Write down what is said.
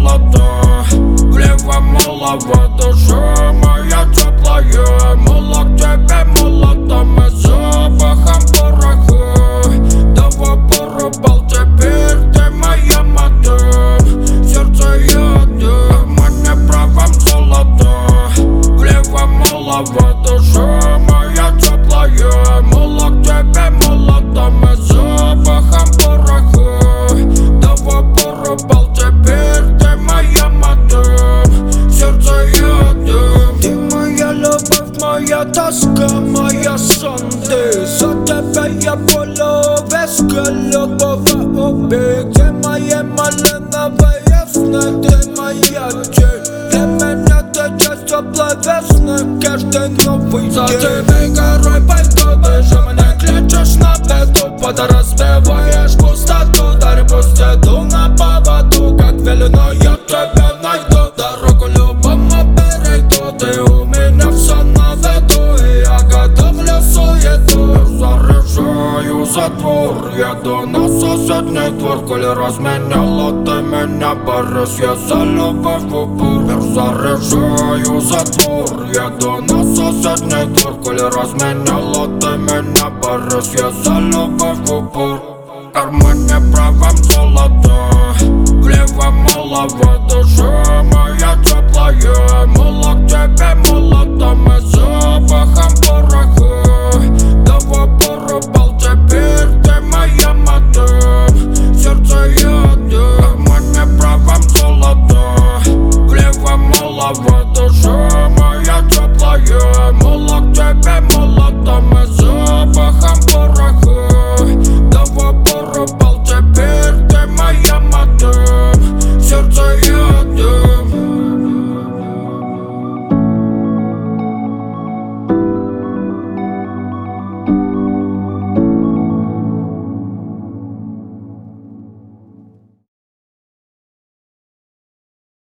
золото, влево малого душа моя теплая. Мало к тебе молотом и запахом пороха. Давай порубал, теперь ты моя мадам. Сердце яда, мне правом золото, влево малого душа моя теплая. Мало к тебе молотом и запахом пороха. Давай порубал, теперь ты моя мадам. Сердце яда, ты моя любовь, моя тоска, моя сон. Ты за тебя я полю весь голубого убить. Ты моя малиновая сны, ты моя тень. Для меня ты часть теплой весны, каждый новый день. За тебя горой пойду, ты же меня кличешь на беду. Подраспеваешь пустоту, дарь пусть иду на поводу. Как велено я тебя найду, дорогу любому перейду. Ты у меня все на виду, и я готовлю суету. Заряжаю затвор, еду на соседний двор. Коли разменяла ты меня, борюсь я за любовь в упор. Заряжаю затвор, еду на соседний двор. Коли разменяла ты меня, борюсь я за любовь в упор. В кармане правом золото, влево малого душа моя теплая.